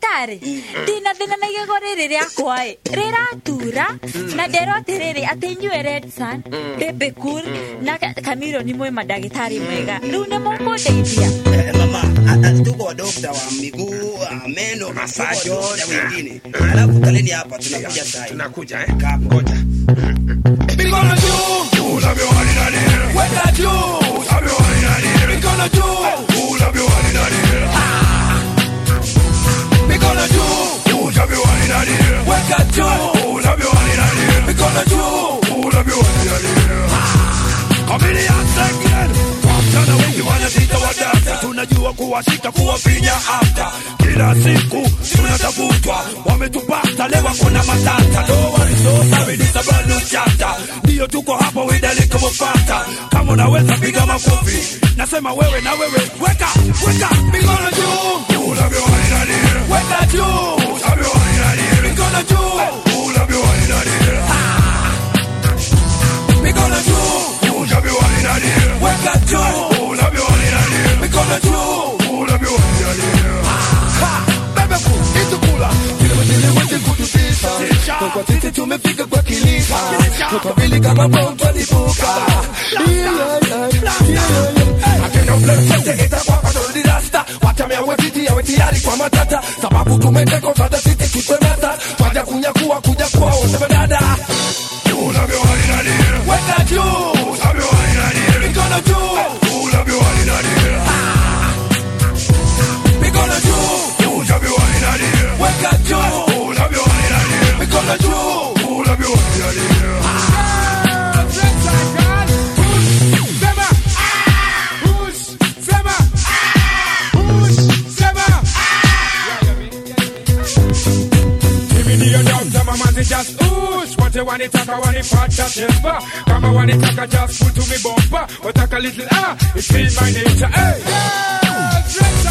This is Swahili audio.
Dagitari. Dina na gorere yakwa rera tura na dero terere atenyu red sun bebe cool na Kamiro ni mwe madagitari mwega rune mongo dedia mama tuko doctor wa miguu meno massage na wengine alafu kaleni hapa tunakuja sasa tunakuja ngoja Mikono juu unavyowani nani weka juu unavyowani nani mikono juu unavyowani nani mikono juu unavyowani nani weka juu unavyowani nani mikono juu unavyowani nani Familia second Waptana wengi wanazita wadata tunajua kuwashika kuwafinya after kila siku tunatafutwa wametupata lewa kuna matata no worry so sorry this a brand new chapter ndio tuko hapa widali kumufata kama unaweza piga makofi nasema wewe na wewe weka mikono juu unavyowani nani weka juu unavyowani nani mikono juu unavyowani nani mikono juu unavyowani nani weka juu unavyowani nani mikono juu unavyowani nani bebe itukula kile wote kutupisa kwa sisi tumefika kwa kilisa kwa vile kama bomba lipuka akenda mlete itakuwa kwa rasta watamea wewe tayari kwa matata sababu tumeteka sasa sisi tutemata waja kunyakuwa kuja kwa wote dada unavyowani nani weka juu unavyowani nani mikono juu unavyowani nani mikono juu unavyowani nani weka juu unavyowani nani mikono juu unavyowani nani just oosh, what you want it taka want it fat that yes ba, kama want it taka just put to me bumper, but taka little it's in my nature, hey.